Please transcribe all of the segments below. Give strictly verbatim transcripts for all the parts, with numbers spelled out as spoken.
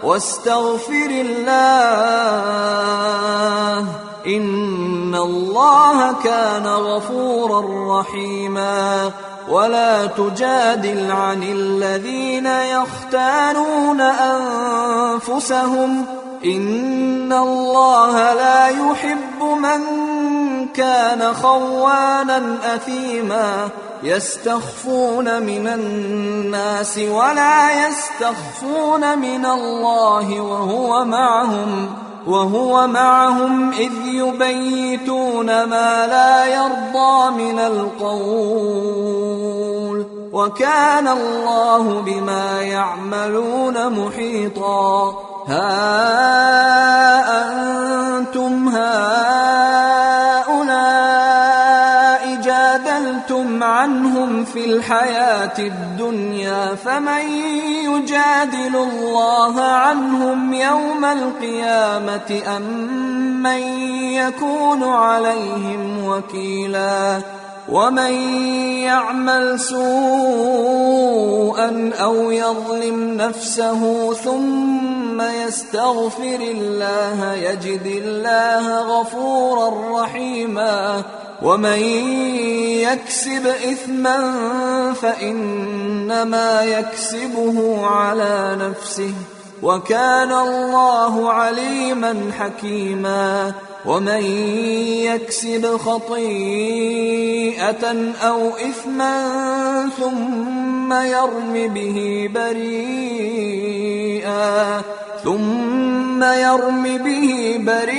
واستغفر الله إن الله كان غفورا رحيما. ولا تجادل عن الذين يختانون أنفسهم إن الله لا يحب من كان خوانا أثيما. يستخفون من الناس ولا يستخفون من الله وهو معهم وهو معهم إذ يبيتون ما لا يرضى من القول وكان الله بما يعملون محيطا. ها أنتم هؤلاء جادلتم عنهم في الحياة الدنيا فمن يجادل الله عنهم يوم القيامة أم من يكون عليهم وكيلا. ومن يعمل سوءا أو يظلم نفسه ثم يستغفر الله يجد الله غفورا رحيما. ومن يكسب إثما فإنما يكسبه على نفسه وكان الله عليما حكيما. ومن يكسب خطيئة أو إثما ثم يرم به بريئا ثم يرم به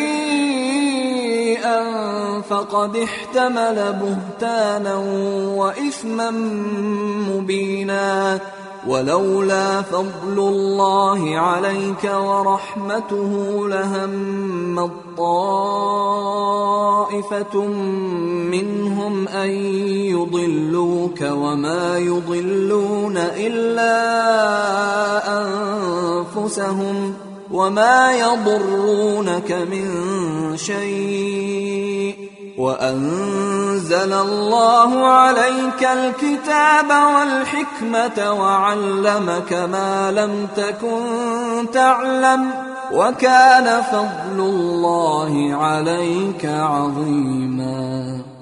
بريئا فقد احتمل بهتانا وإثما مبينا. ولولا فضل الله عليك ورحمته لهم طائفة منهم أن يضلوك وما يضلون إلا أنفسهم وما يضرونك من شيء وأنزل الله عليك الكتاب والحكمة وعلمك ما لم تكن تعلم وكان فضل الله عليك عظيما.